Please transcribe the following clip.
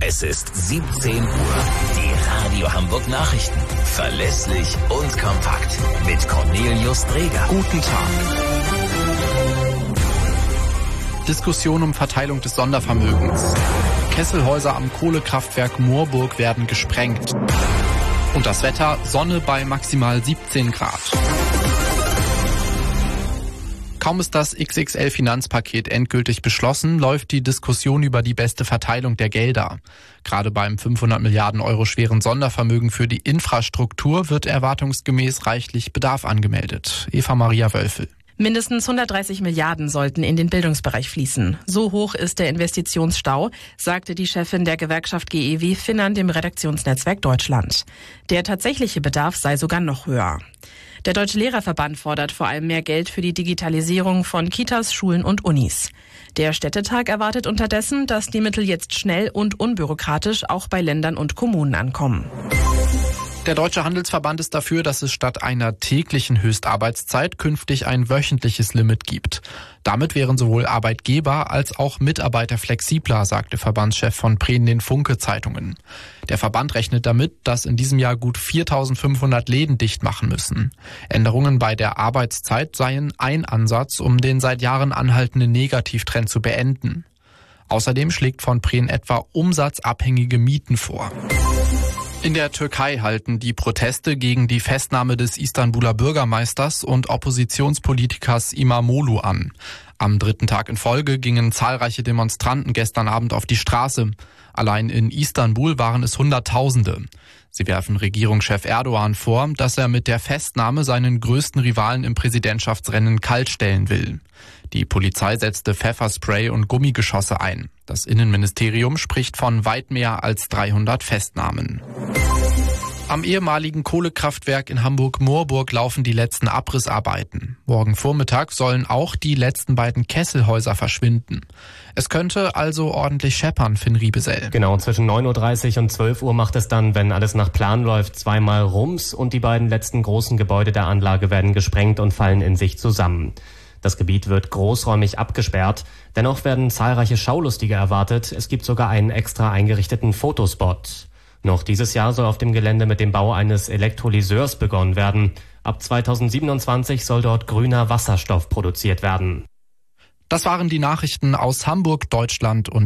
Es ist 17 Uhr. Die Radio Hamburg Nachrichten. Verlässlich und kompakt. Mit Cornelius Dreger. Guten Tag. Diskussion um Verteilung des Sondervermögens. Kesselhäuser am Kohlekraftwerk Moorburg werden gesprengt. Und das Wetter: Sonne bei maximal 17 Grad. Kaum ist das XXL-Finanzpaket endgültig beschlossen, läuft die Diskussion über die beste Verteilung der Gelder. Gerade beim 500 Milliarden Euro schweren Sondervermögen für die Infrastruktur wird erwartungsgemäß reichlich Bedarf angemeldet. Eva-Maria Wölfel. Mindestens 130 Milliarden sollten in den Bildungsbereich fließen. So hoch ist der Investitionsstau, sagte die Chefin der Gewerkschaft GEW Finnland im Redaktionsnetzwerk Deutschland. Der tatsächliche Bedarf sei sogar noch höher. Der Deutsche Lehrerverband fordert vor allem mehr Geld für die Digitalisierung von Kitas, Schulen und Unis. Der Städtetag erwartet unterdessen, dass die Mittel jetzt schnell und unbürokratisch auch bei Ländern und Kommunen ankommen. Der Deutsche Handelsverband ist dafür, dass es statt einer täglichen Höchstarbeitszeit künftig ein wöchentliches Limit gibt. Damit wären sowohl Arbeitgeber als auch Mitarbeiter flexibler, sagte Verbandschef von Prehn den Funke-Zeitungen. Der Verband rechnet damit, dass in diesem Jahr gut 4.500 Läden dicht machen müssen. Änderungen bei der Arbeitszeit seien ein Ansatz, um den seit Jahren anhaltenden Negativtrend zu beenden. Außerdem schlägt von Prehn etwa umsatzabhängige Mieten vor. In der Türkei halten die Proteste gegen die Festnahme des Istanbuler Bürgermeisters und Oppositionspolitikers İmamoğlu an. Am dritten Tag in Folge gingen zahlreiche Demonstranten gestern Abend auf die Straße. Allein in Istanbul waren es Hunderttausende. Sie werfen Regierungschef Erdoğan vor, dass er mit der Festnahme seinen größten Rivalen im Präsidentschaftsrennen kaltstellen will. Die Polizei setzte Pfefferspray und Gummigeschosse ein. Das Innenministerium spricht von weit mehr als 300 Festnahmen. Am ehemaligen Kohlekraftwerk in Hamburg-Moorburg laufen die letzten Abrissarbeiten. Morgen Vormittag sollen auch die letzten beiden Kesselhäuser verschwinden. Es könnte also ordentlich scheppern, Finn Riebesell. Genau, zwischen 9.30 Uhr und 12 Uhr macht es dann, wenn alles nach Plan läuft, zweimal Rums und die beiden letzten großen Gebäude der Anlage werden gesprengt und fallen in sich zusammen. Das Gebiet wird großräumig abgesperrt. Dennoch werden zahlreiche Schaulustige erwartet. Es gibt sogar einen extra eingerichteten Fotospot. Noch dieses Jahr soll auf dem Gelände mit dem Bau eines Elektrolyseurs begonnen werden. Ab 2027 soll dort grüner Wasserstoff produziert werden. Das waren die Nachrichten aus Hamburg, Deutschland und